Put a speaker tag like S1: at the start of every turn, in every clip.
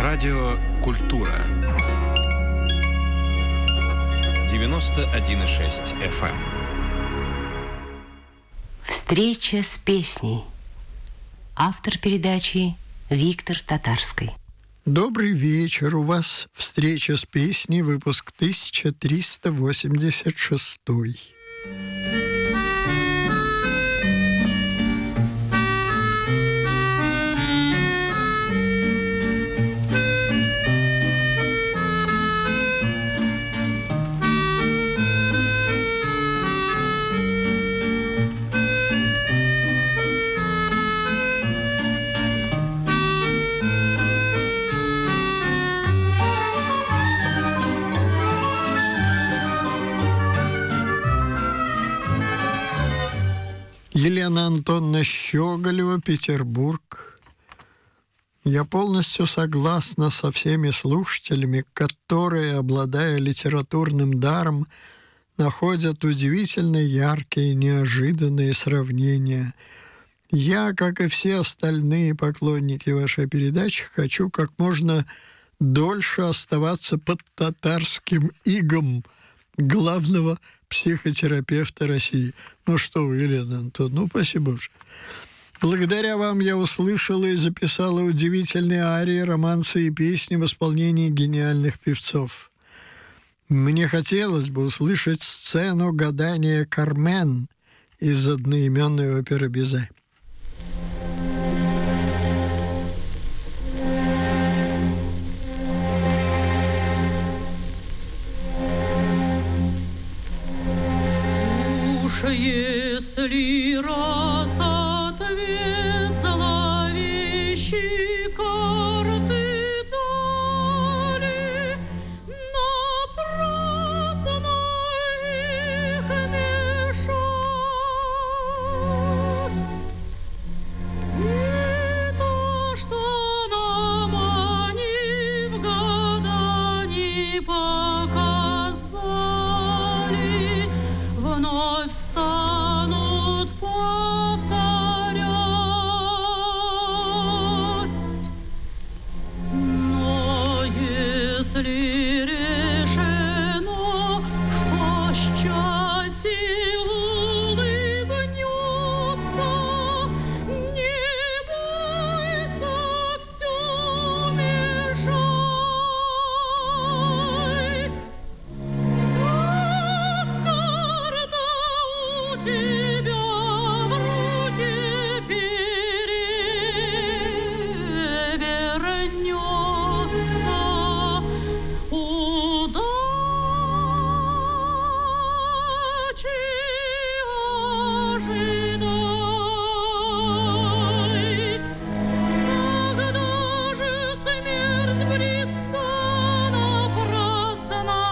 S1: Радио «Культура». 91,6 FM.
S2: Встреча с песней. Автор передачи Виктор Татарский.
S3: Добрый вечер. У вас встреча с песней, выпуск 1386. Елена Антоновна Щеголева, Петербург. Я полностью согласна со всеми слушателями, которые, обладая литературным даром, находят удивительно яркие, неожиданные сравнения. Я, как и все остальные поклонники вашей передачи, хочу как можно дольше оставаться под татарским игом главного психотерапевта России. Ну что вы, Елена Антоновна, спасибо уж. Благодаря вам я услышала и записала удивительные арии, романсы и песни в исполнении гениальных певцов. Мне хотелось бы услышать сцену гадания «Кармен» из одноименной оперы Бизе.
S4: Если раз ответ зловещий карты дали, напрасно их мешать. И то, что нам они в гадании показали, вновь станут повторять. Но если решено, что счастье улыбнется, не бойся, все мешай. Карта у тебя в руке перевернется, удачи ожидай. Когда же смерть близка, напрасно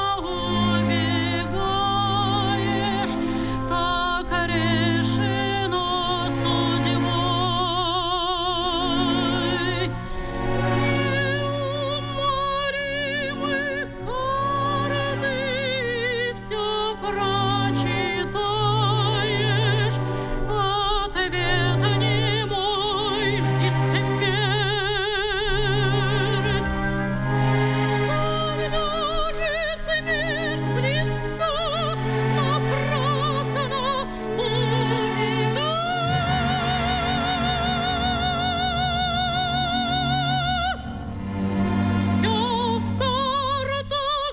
S4: убегаешь, так решено судьбой. Неумолимы карты, все прочитаешь, ответ немой, жди смерть. Когда же смерть близка, напрасно убегать. Все в картах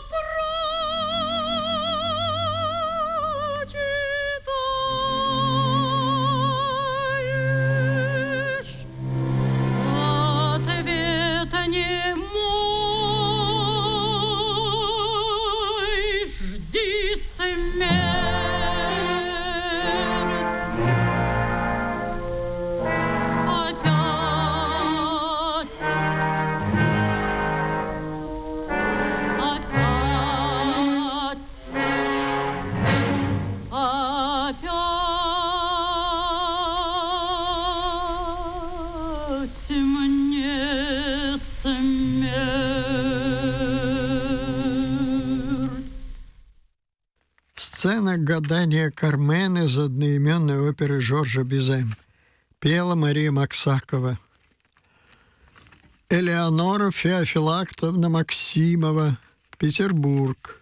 S4: прочитаешь, ответ немой, жди смерть. Опять мне смерть.
S3: Сцена гадания «Кармен» из одноименной оперы Жоржа Бизе. Пела Мария Максакова. Элеонора Феофилактовна Максимова, Петербург.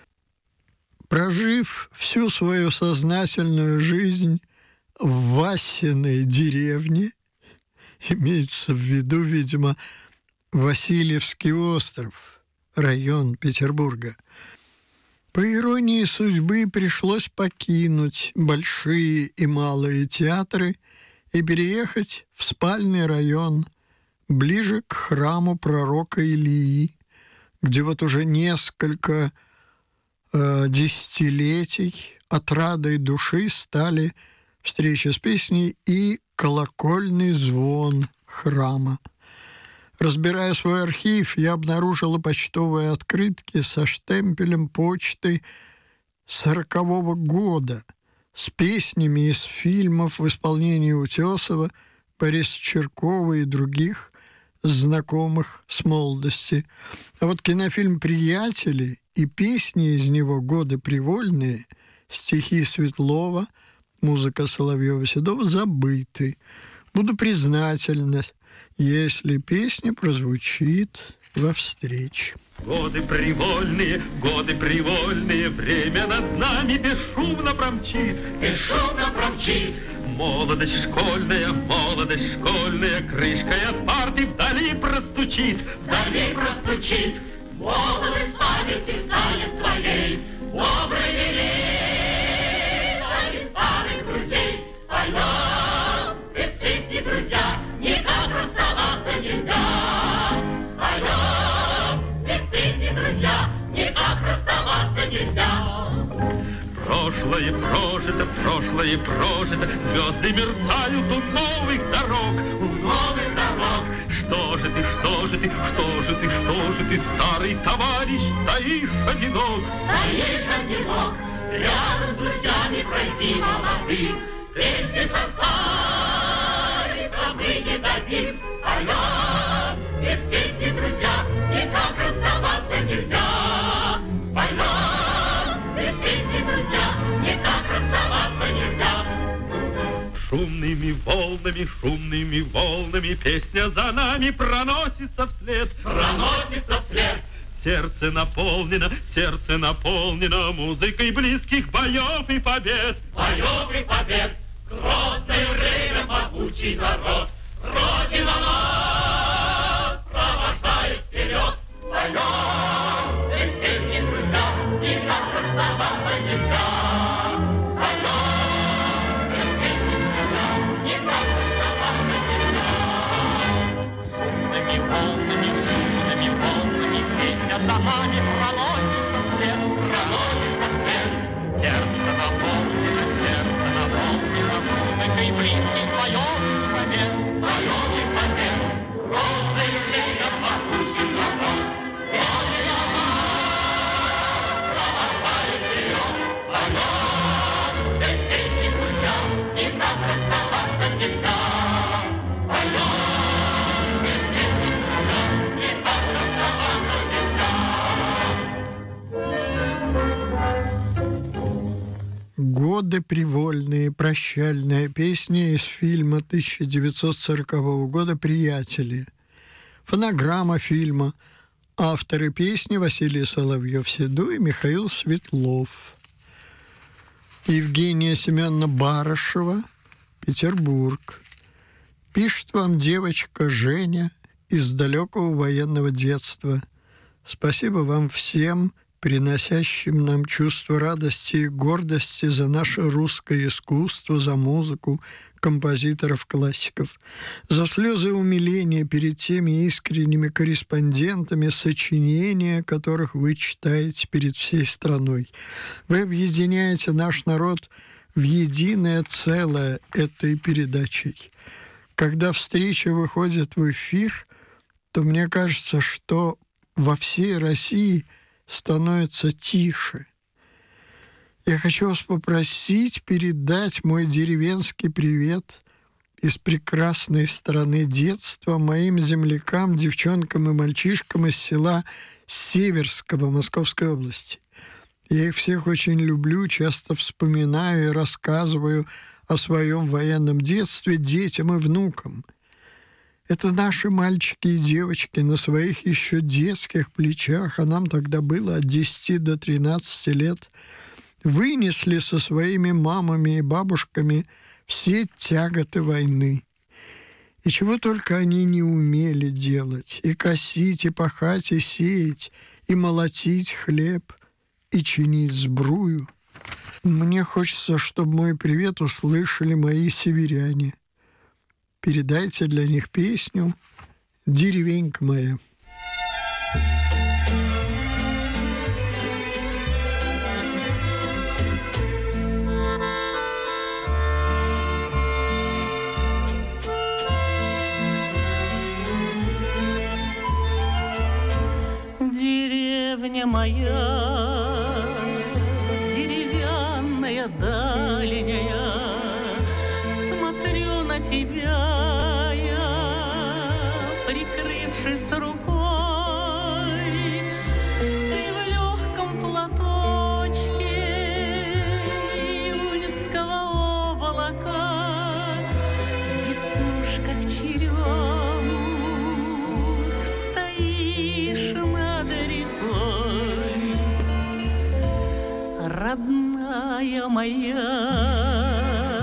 S3: Прожив всю свою сознательную жизнь в Васиной деревне, имеется в виду, видимо, Васильевский остров, район Петербурга, по иронии судьбы пришлось покинуть большие и малые театры и переехать в спальный район, ближе к храму пророка Илии, где вот уже несколько десятилетий отрадой души стали встреча с песней и колокольный звон храма. Разбирая свой архив, я обнаружила почтовые открытки со штемпелем почты 40-го года с песнями из фильмов в исполнении Утесова, Бориса Черкова и других знакомых с молодости. А вот кинофильм «Приятели» и песни из него «Годы привольные», стихи Светлова, музыка Соловьева-Седова забыты. Буду признательна, если песня прозвучит во встрече.
S5: Годы привольные, время над нами бесшумно промчит. Молодость школьная, крышкой от парты вдали простучит.
S6: Молодость памяти станет твоей, доброй лилей, твоих старых друзей. Поем, без песни, друзья, никак расставаться нельзя. Поем, без песни, друзья, никак расставаться нельзя.
S5: Прошлое прожито, звезды мерцают у новых дорог. Что же ты, старый товарищ, стоишь одинок?
S6: Рядом с друзьями пройти молодым, песни составить, а мы не дадим. Поем, без песни, друзья, никак расставаться нельзя. Поем, без песни, друзья, никак расставаться нельзя.
S5: Шумными волнами песня за нами проносится вслед. Сердце наполнено музыкой близких боев и побед.
S6: Грозное время, могучий народ, Родина нас провожает вперед. Поем, без песни, друзья, никак расставаться нельзя.
S5: За нами проносится вслед. Сердце наполнено музыкой близких боев и побед.
S6: Грозное время, могучий народ, Родина нас провожает вперед. Поем, без песни, друзья, никак расставаться нельзя.
S3: «Годы привольные», прощальная песня из фильма 1940 года «Приятели». Фонограмма фильма. Авторы песни Василий Соловьев-Седой и Михаил Светлов. Евгения Семеновна Барышева, Петербург. Пишет вам девочка Женя из далекого военного детства. Спасибо вам всем, приносящим нам чувство радости и гордости за наше русское искусство, за музыку композиторов-классиков, за слезы умиления перед теми искренними корреспондентами, сочинения которых вы читаете перед всей страной. Вы объединяете наш народ в единое целое этой передачей. Когда встреча выходит в эфир, то мне кажется, что во всей России становится тише. Я хочу вас попросить передать мой деревенский привет из прекрасной страны детства моим землякам, девчонкам и мальчишкам из села Северского Московской области. Я их всех очень люблю, часто вспоминаю и рассказываю о своем военном детстве детям и внукам. Это наши мальчики и девочки на своих еще детских плечах, а нам тогда было от 10 до 13 лет, вынесли со своими мамами и бабушками все тяготы войны. И чего только они не умели делать: и косить, и пахать, и сеять, и молотить хлеб, и чинить сбрую. Мне хочется, чтобы мой привет услышали мои северяне. Передайте для них песню «Деревенька моя».
S4: Деревня моя, деревянная, дальняя, смотрю на тебя я, прикрывшись рукой. Ты в легком платочке июньского облака, в веснушках черемух стоишь над рекой. Родная моя,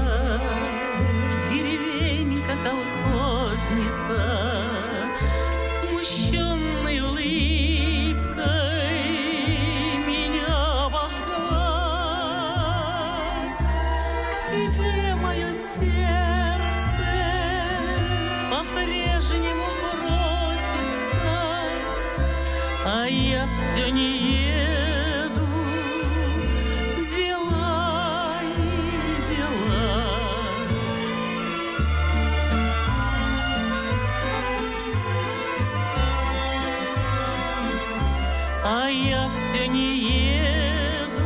S4: смущенной улыбкой меня обожгла. К тебе мое сердце по-прежнему просится, а я все не еду, дела и дела. А я все не еду,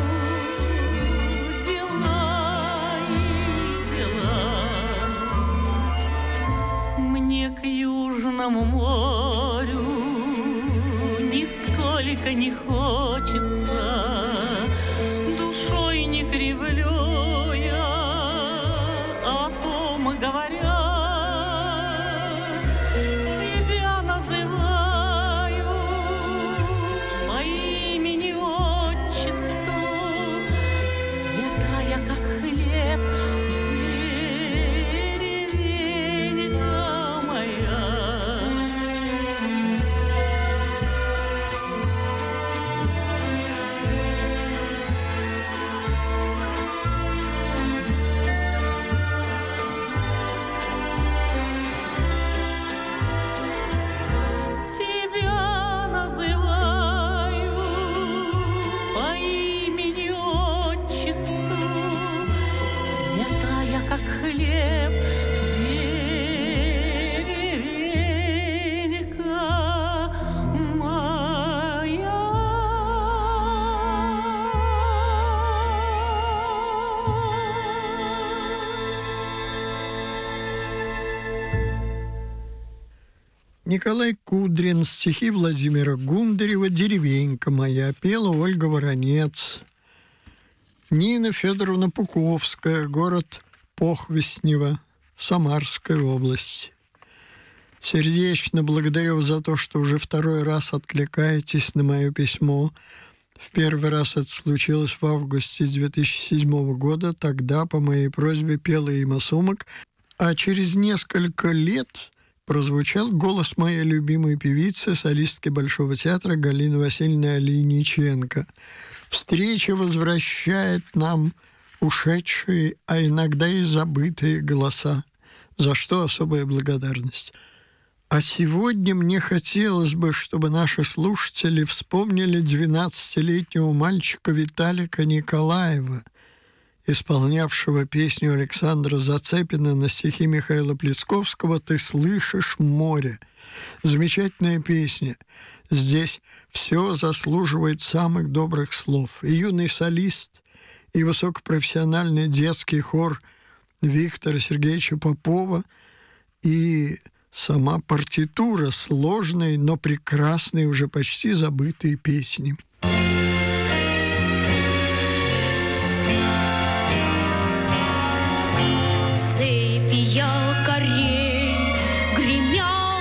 S4: дела и дела. Мне к Южному морю нисколько не хочется, душой не кривлю я, о том говоря. Тебя называю по имени отчеству, святая, как хлеб, деревенька моя. Тебя называю по имени отчеству, святая, как хлеб, деревенька моя.
S3: Николай Кудрин, стихи Владимира Гундарева «Деревенька моя», пела Ольга Воронец. Нина Федоровна Пуковская, город Похвестнево, Самарская область. Сердечно благодарю за то, что уже второй раз откликаетесь на мое письмо. В первый раз это случилось в августе 2007 года. Тогда по моей просьбе пела Има Сумок. А через несколько лет прозвучал голос моей любимой певицы, солистки Большого театра Галины Васильевны Алийниченко. Встреча возвращает нам ушедшие, а иногда и забытые голоса, за что особая благодарность. А сегодня мне хотелось бы, чтобы наши слушатели вспомнили 12-летнего мальчика Виталика Николаева, исполнявшего песню Александра Зацепина на стихи Михаила Плесковского «Ты слышишь море». Замечательная песня. Здесь все заслуживает самых добрых слов. И юный солист, и высокопрофессиональный детский хор Виктора Сергеевича Попова, и сама партитура сложной, но прекрасной, уже почти забытой песни.
S7: Цепи якорей гремят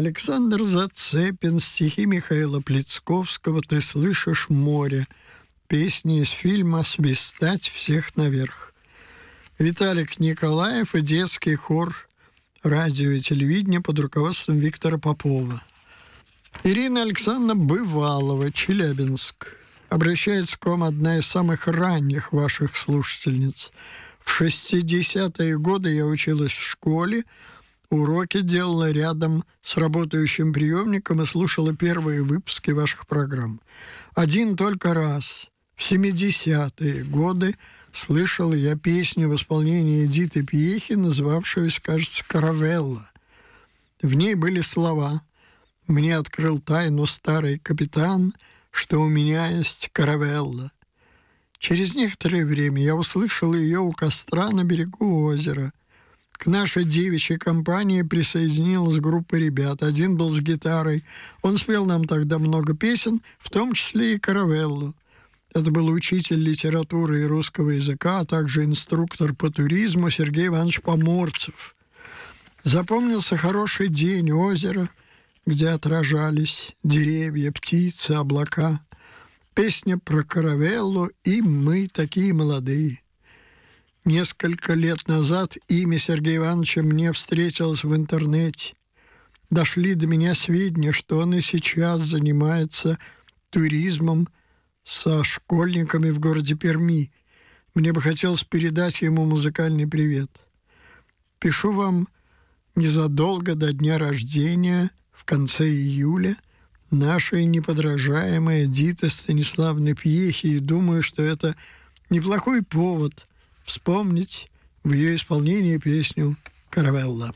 S3: Александр Зацепин, стихи Михаила Плецковского «Ты слышишь море», песни из фильма «Свистать всех наверх». Виталик Николаев и детский хор радио и телевидения под руководством Виктора Попова. Ирина Александровна Бывалова, Челябинск. Обращается к вам одна из самых ранних ваших слушательниц. В 60-е годы я училась в школе, уроки делала рядом с работающим приемником и слушала первые выпуски ваших программ. Один только раз, в 70-е годы, слышала я песню в исполнении Эдиты Пьехи, называвшуюся, кажется, «Каравелла». В ней были слова: «Мне открыл тайну старый капитан, что у меня есть каравелла». Через некоторое время я услышал ее у костра на берегу озера. К нашей девичьей компании присоединилась группа ребят. Один был с гитарой. Он спел нам тогда много песен, в том числе и каравеллу. Это был учитель литературы и русского языка, а также инструктор по туризму Сергей Иванович Поморцев. Запомнился хороший день, озеро, где отражались деревья, птицы, облака. Песня про каравеллу и мы такие молодые. Несколько лет назад имя Сергея Ивановича мне встретилось в интернете. Дошли до меня сведения, что он и сейчас занимается туризмом со школьниками в городе Перми. Мне бы хотелось передать ему музыкальный привет. Пишу вам незадолго до дня рождения, в конце июля, нашей неподражаемой Эдиты Станиславны Пьехи, и думаю, что это неплохой повод вспомнить в ее исполнении песню «Каравелла».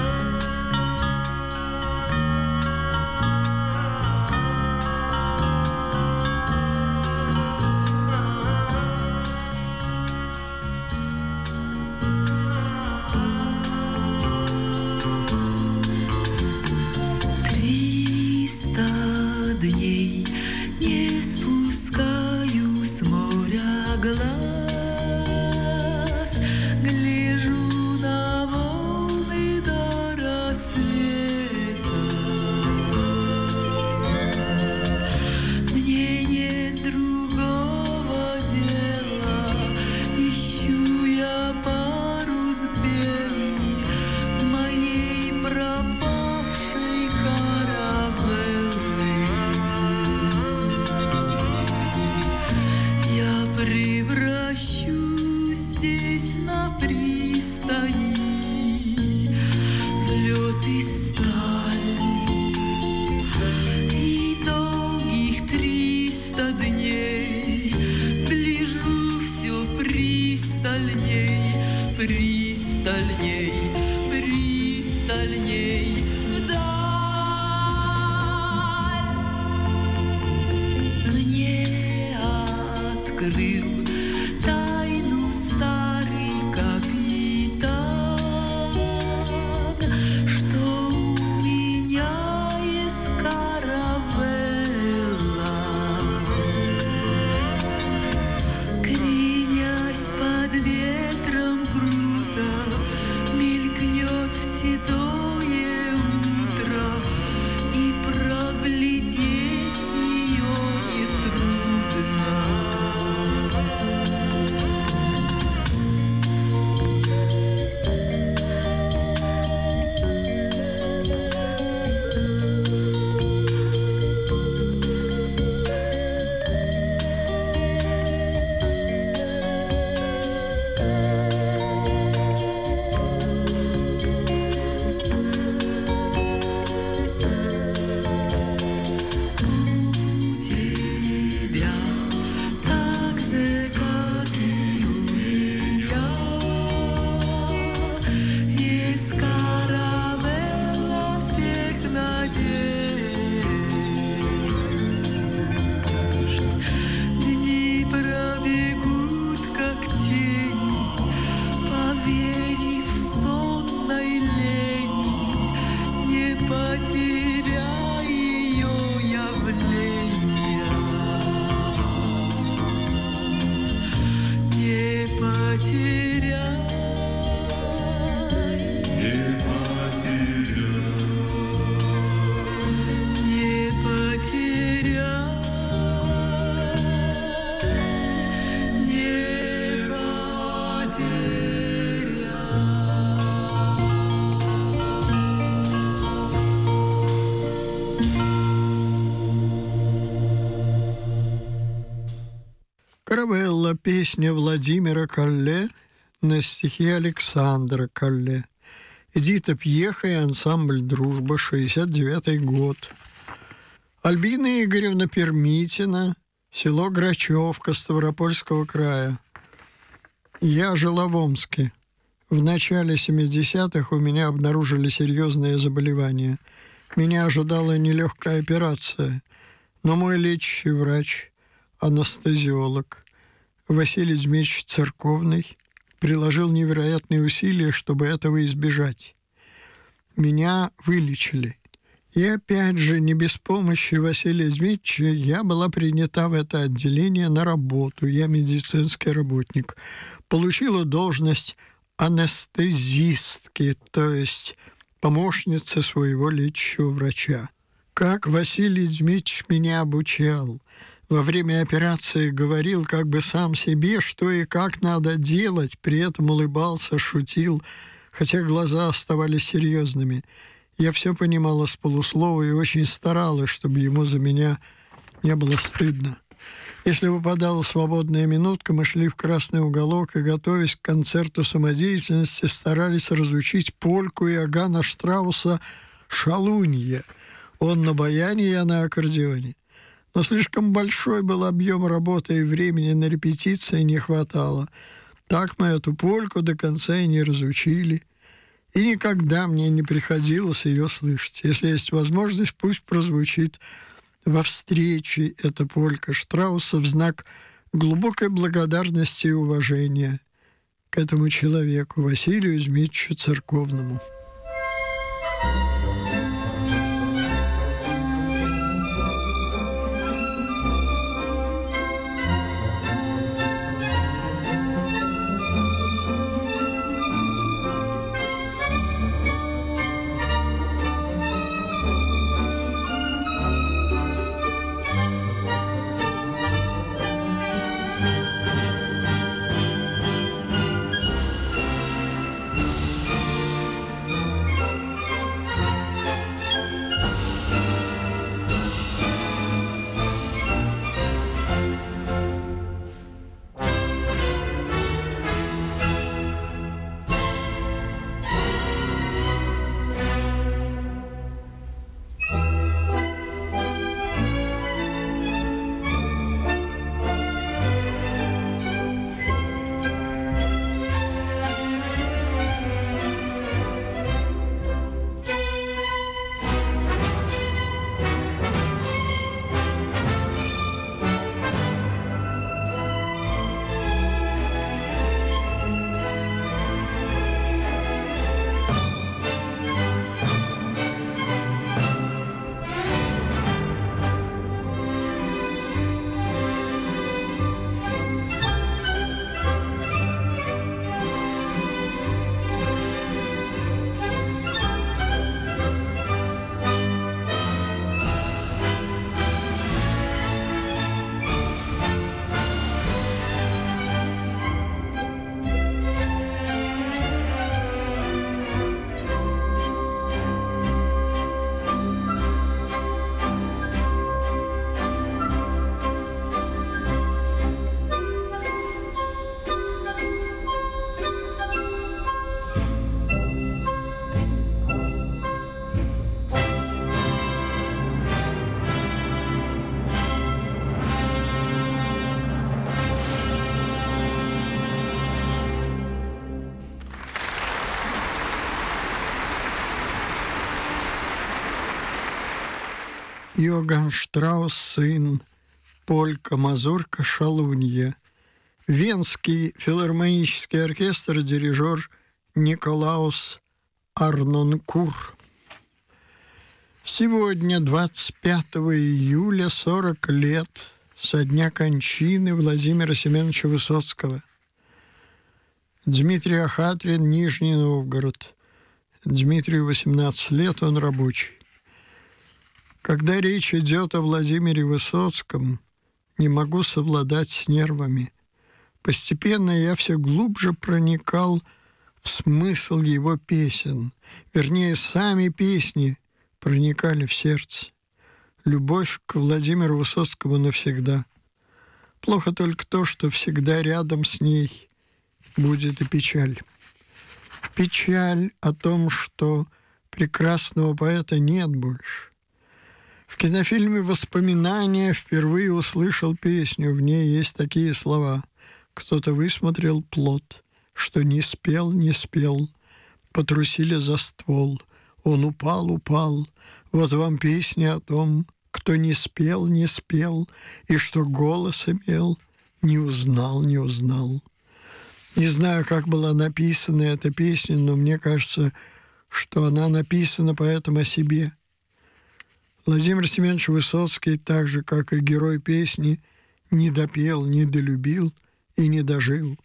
S7: Дней не спускаю с моря глаз, гляжу на волны до рассвета. Мне нет другого дела, ищу я парус белый моей пропавшей каравеллы. Превращу здесь на пристани лед и сталь, и долгих 300 дней гляжу все пристальней, пристальней, пристальней вдаль. Мне открыл тайну старый капитан, что у меня есть каравелла. Кренясь под ветром круто, мелькнет в седое утро, и проглядеть ее нетрудно.
S3: Каравелла, песня Владимира Колле на стихи Александра Колле. Эдита Пьеха и ансамбль «Дружба», 69-й год. Альбина Игоревна Пермитина, село Грачевка Ставропольского края. Я жила в Омске. В начале 70-х у меня обнаружили серьезное заболевание. Меня ожидала нелегкая операция, но мой лечащий врач, анестезиолог Василий Дмитриевич Церковный приложил невероятные усилия, чтобы этого избежать. Меня вылечили. И опять же, не без помощи Василия Дмитриевича, я была принята в это отделение на работу. Я медицинский работник. Получила должность анестезистки, то есть помощницы своего лечащего врача. Как Василий Дмитриевич меня обучал. Во время операции говорил как бы сам себе, что и как надо делать, при этом улыбался, шутил, хотя глаза оставались серьезными. Я все понимала с полуслова и очень старалась, чтобы ему за меня не было стыдно. Если выпадала свободная минутка, мы шли в красный уголок и, готовясь к концерту самодеятельности, старались разучить польку Иоганна Штрауса «Шалунья». Он на баяне, я на аккордеоне. Но слишком большой был объем работы, и времени на репетиции не хватало. Так мы эту польку до конца и не разучили. И никогда мне не приходилось ее слышать. Если есть возможность, пусть прозвучит во встрече эта полька Штрауса в знак глубокой благодарности и уважения к этому человеку, Василию Дмитриевичу Церковному. Иоганн Штраус, сын, полька, мазурка, шалунья. Венский филармонический оркестр, дирижер Николаус Арнонкур. Сегодня, 25 июля, 40 лет со дня кончины Владимира Семеновича Высоцкого. Дмитрий Ахатрин, Нижний Новгород. Дмитрию 18 лет, он рабочий. Когда речь идет о Владимире Высоцком, не могу совладать с нервами. Постепенно я все глубже проникал в смысл его песен. Вернее, сами песни проникали в сердце. Любовь к Владимиру Высоцкому навсегда. Плохо только то, что всегда рядом с ней будет и печаль. Печаль о том, что прекрасного поэта нет больше. В кинофильме «Воспоминания» впервые услышал песню. В ней есть такие слова: «Кто-то высмотрел плод, что не спел, не спел, потрусили за ствол, он упал, упал. Вот вам песня о том, кто не спел, не спел, и что голос имел, не узнал, не узнал». Не знаю, как была написана эта песня, но мне кажется, что она написана поэтом о себе. Владимир Семенович Высоцкий, так же, как и герой песни, не допел, не долюбил и не дожил.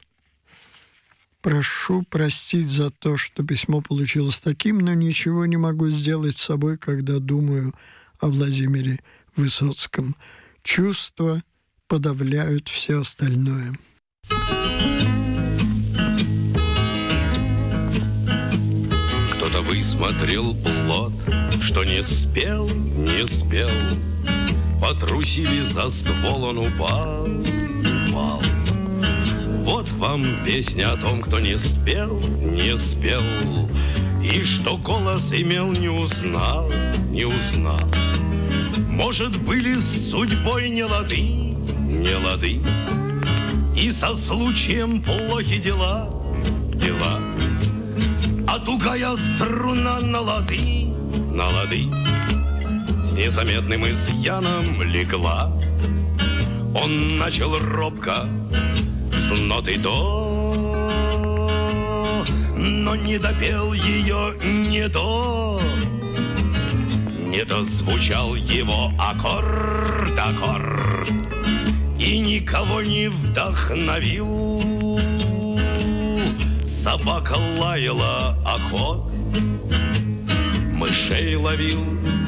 S3: Прошу простить за то, что письмо получилось таким, но ничего не могу сделать с собой, когда думаю о Владимире Высоцком. Чувства подавляют все остальное.
S8: Кто-то высмотрел плод, что не спел, не спел, потрусили за ствол, он упал, упал. Вот вам песня о том, кто не спел, не спел, и что голос имел, не узнал, не узнал. Может, были с судьбой не лады, не лады, и со случаем плохи дела, дела. А тугая струна на лады, с незаметным изъяном легла. Он начал робко с ноты до, но не допел ее, не дозвучал его аккорд, аккорд, и никого не вдохновил. Собака лаяла, а кот мышей ловил.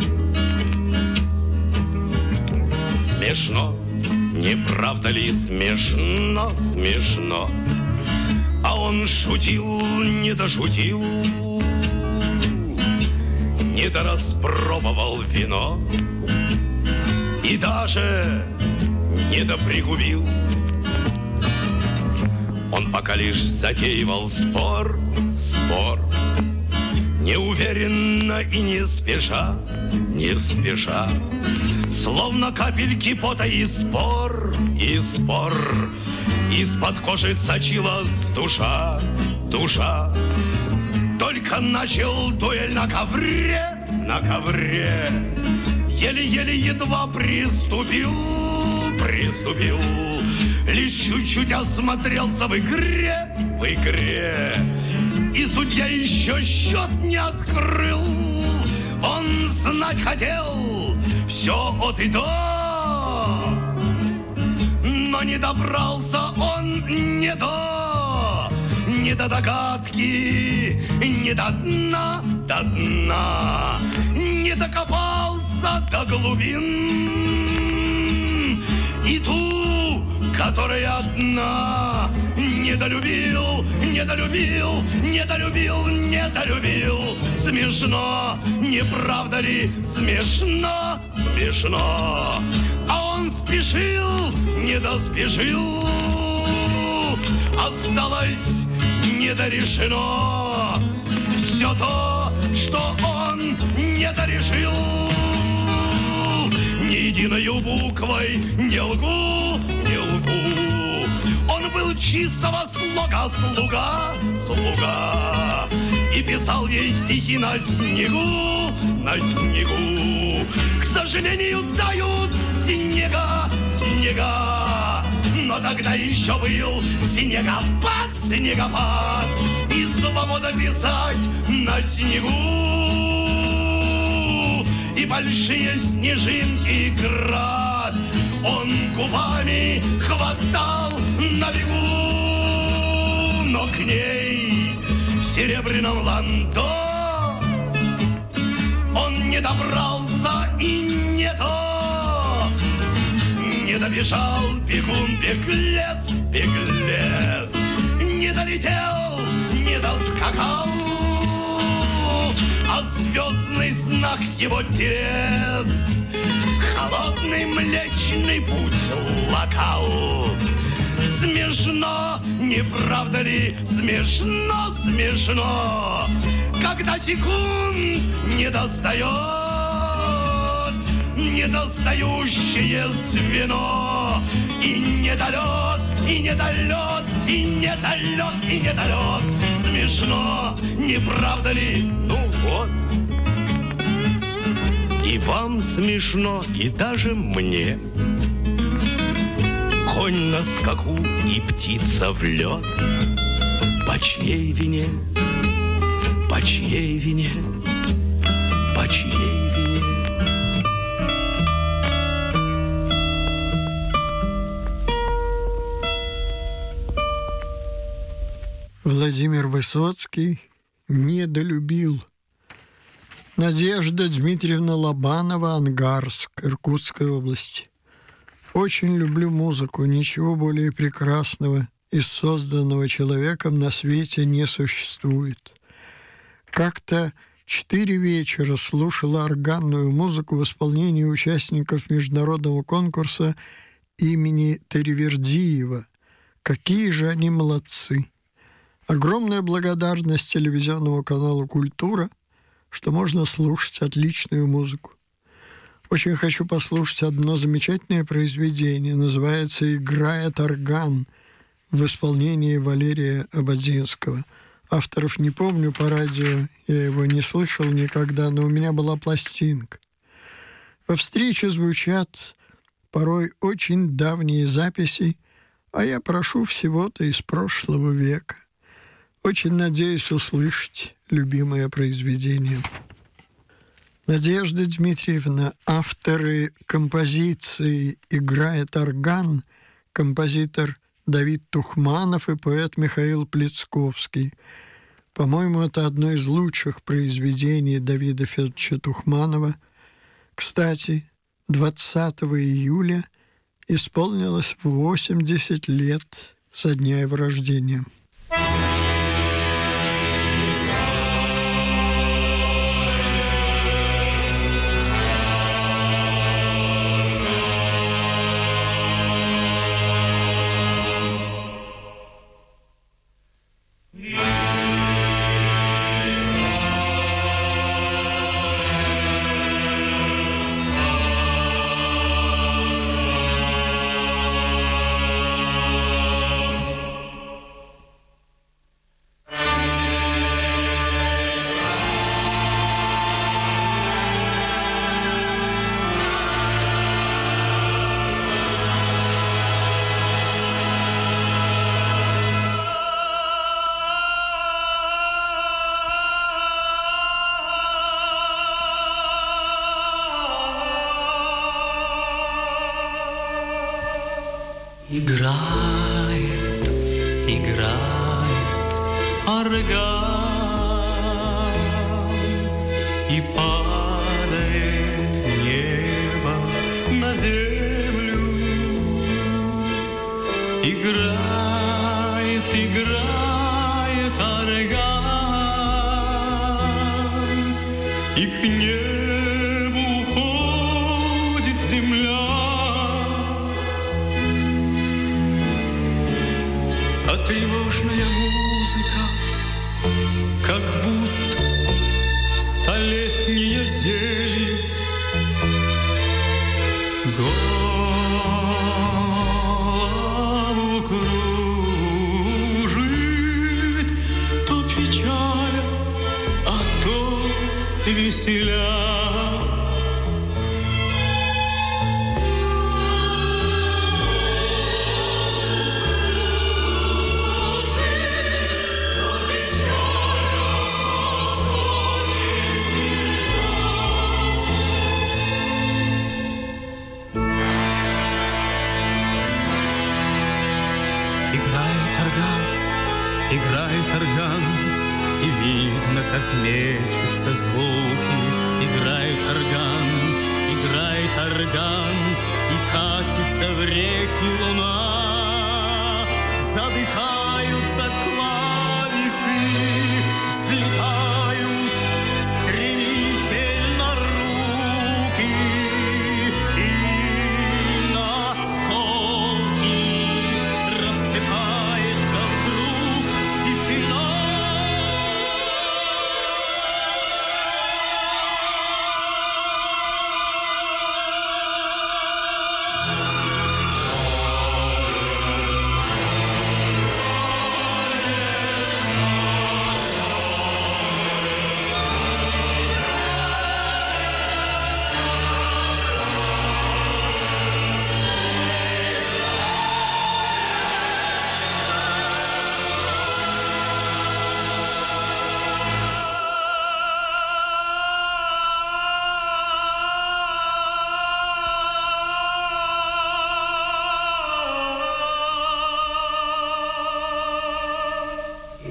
S8: Смешно, не правда ли смешно, смешно? А он шутил, не дошутил, не дораспробовал вино и даже не допригубил. Он пока лишь затеивал спор, спор, неуверенно и не спеша, не спеша, словно капельки пота и спор, и спор. Из-под кожи сочилась душа, душа. Только начал дуэль на ковре, на ковре, еле-еле едва приступил, приступил. Лишь чуть-чуть осмотрелся в игре, и судья еще счет не открыл. Он знать хотел все от и до, но не добрался он не до догадки, не до дна, не докопался до глубин. И ту, которая одна, недолюбил, недолюбил, недолюбил, недолюбил. Смешно, не правда ли? Смешно, смешно. А он спешил, не доспешил. Осталось недорешено все то, что он недорешил. Ни единою буквой не лгу, не лгу. Он был чистого слога слуга, слуга, и писал ей стихи на снегу, на снегу. К сожалению, дают снега, снега, но тогда еще был снегопад, снегопад, и свобода писать на снегу. И большие снежинки град он губами хватал на бегу, но к ней в серебряном ландо он не добрался и не то. Не добежал бегун, беглец, беглец, не долетел, не доскакал. а в звездный знак его терец. Холодный Млечный Путь локал. Смешно, не правда ли? Смешно, смешно, когда секунд недостающее звено. И недолет, и недолет, и недолет, и недолет. Смешно, не правда ли? Ну вот. И вам смешно, и даже мне. Конь на скаку и птица в лед. По чьей вине? По чьей вине? По чьей вине?
S3: Владимир Высоцкий недолюбил. Надежда Дмитриевна Лобанова, Ангарск, Иркутской области. Очень люблю музыку. Ничего более прекрасного из созданного человеком на свете не существует. Как-то 4 вечера слушала органную музыку в исполнении участников международного конкурса имени Теревердиева. Какие же они молодцы! Огромная благодарность телевизионному каналу «Культура», что можно слушать отличную музыку. Очень хочу послушать одно замечательное произведение. Называется «Играет орган» в исполнении Валерия Ободзинского. Авторов не помню по радио, я его не слышал никогда, но у меня была пластинка. Во встрече звучат порой очень давние записи, а я прошу всего-то из прошлого века. Очень надеюсь услышать любимое произведение. Надежда Дмитриевна, авторы композиции «Играет орган», композитор Давид Тухманов и поэт Михаил Плецковский. По-моему, это одно из лучших произведений Давида Федоровича Тухманова. Кстати, 20 июля исполнилось 80 лет со дня его рождения.
S7: Играет, играет орган, и падает небо на землю. Играет, играет орган, и к небу уходит земля. А тревожная музыка, как будто столетние зелье, голову кружит, то печаля, а то веселя. Играет орган, и видно, как мечутся звуки. Играет орган, и катится в реки луна. Задыхаются клавиши, взлетают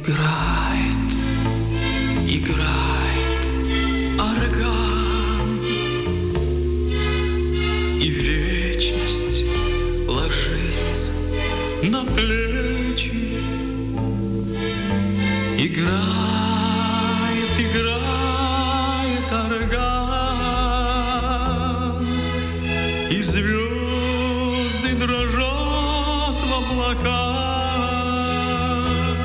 S7: Играет, играет орган, и вечность ложится на плечи. Играет, играет орган, и звезды дрожат в облаках,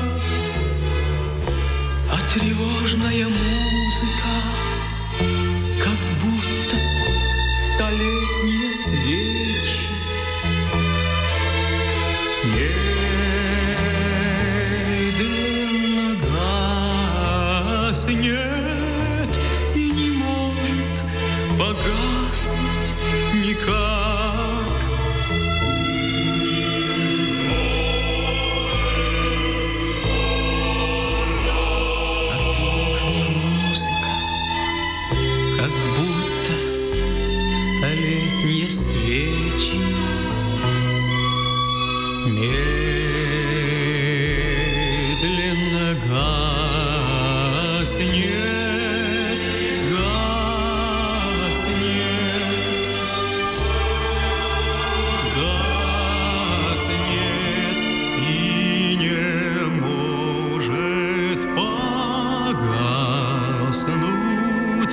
S7: а тревожная музыка, как будто столетние свечи, медленно гаснет и не может погаснуть никак. А тревожная музыка, как будто столетние свечи, медленно гаснет, гаснет, гаснет и не может погаснуть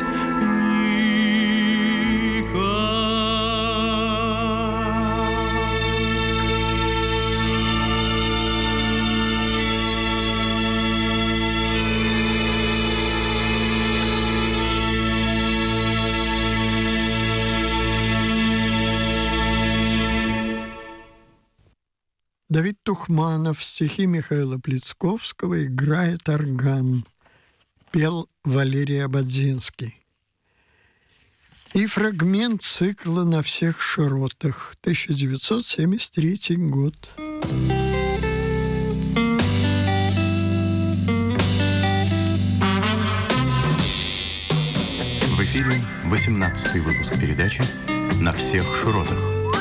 S3: Давид Тухманов, стихи Михаила Плицковского, играет орган. Пел Валерий Ободзинский. И фрагмент цикла «На всех широтах», 1973 год.
S9: В эфире 18-й выпуск передачи «На всех широтах».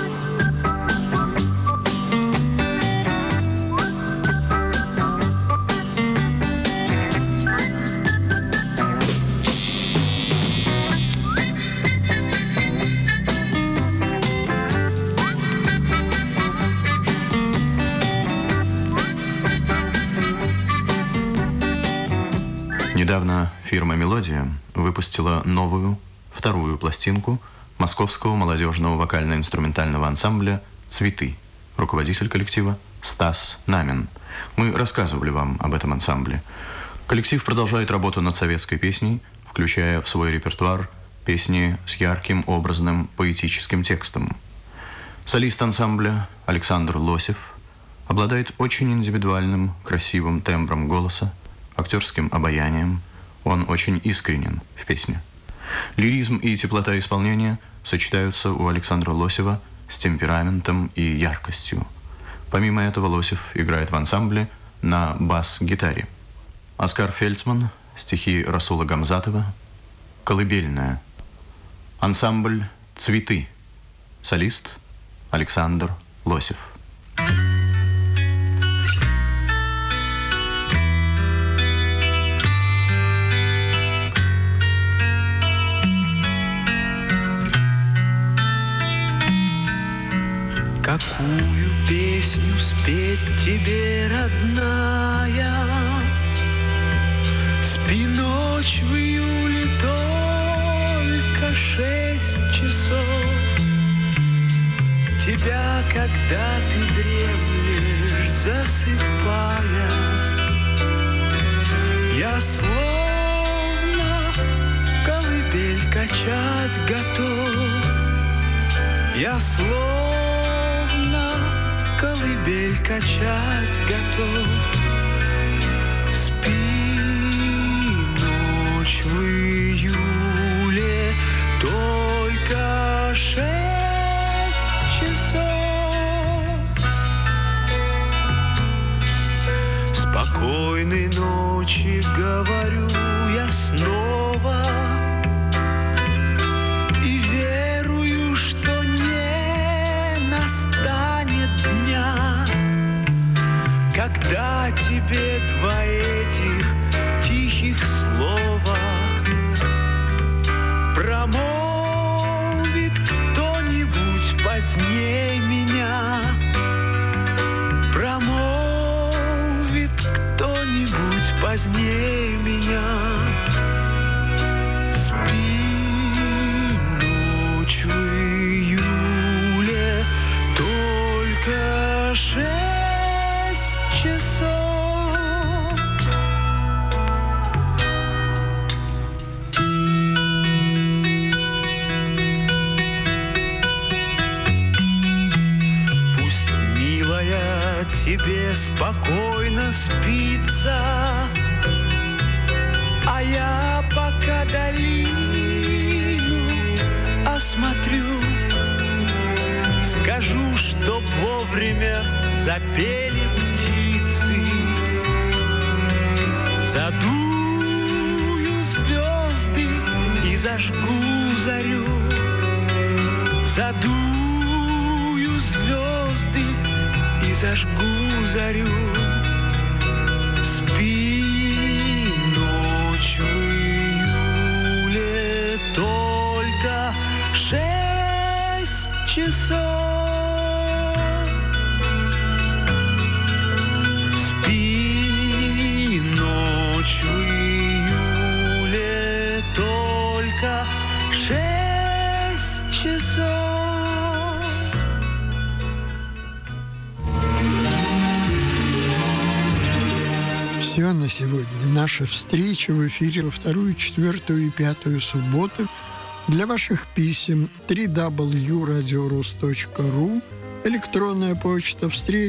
S9: Недавно фирма «Мелодия» выпустила новую, вторую пластинку московского молодежного вокально-инструментального ансамбля «Цветы». Руководитель коллектива Стас Намин. Мы рассказывали вам об этом ансамбле. Коллектив продолжает работу над советской песней, включая в свой репертуар песни с ярким, образным, поэтическим текстом. Солист ансамбля Александр Лосев обладает очень индивидуальным, красивым тембром голоса, актерским обаянием. Он очень искренен в песне. Лиризм и теплота исполнения сочетаются у Александра Лосева с темпераментом и яркостью. Помимо этого, Лосев играет в ансамбле на бас-гитаре. Оскар Фельдсман, стихи Расула Гамзатова, «Колыбельная». Ансамбль «Цветы». Солист Александр Лосев.
S10: Какую песню спеть тебе, родная? Спи ночь в июле только 6 часов. Тебя, когда ты дремлешь, засыпая, я словно колыбель качать готов. Я словно колыбель качать готов. Спи ночь в июле только 6 часов. Спокойной ночи, говорю я снова, и верую, что не настанет дня, когда тебе два этих тихих слова. Промолвит кто-нибудь позднее меня, промолвит кто-нибудь позднее меня. Спи ночью, июле, только 6 часов. Пусть, милая, тебе спокойно спится, а я пока долину осмотрю. Скажу, чтоб вовремя запели птицы. Задую звезды и зажгу зарю. Задую звезды и зажгу зарю. Спи ночью, июле, только 6 часов. Спи ночью, июле, только 6 часов.
S3: Все на сегодня. Наша встреча в эфире во 2, 4 и 5 субботы. Для ваших писем www.radiorus.ru, электронная почта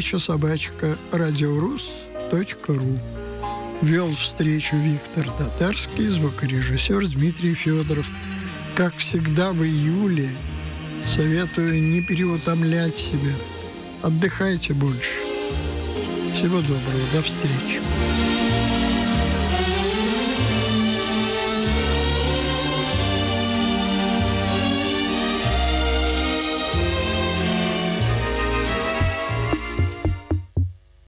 S3: встреча@radiorus.ru. Вел встречу Виктор Татарский, звукорежиссер Дмитрий Федоров. Как всегда в июле советую не переутомлять себя. Отдыхайте больше. Всего доброго. До встречи.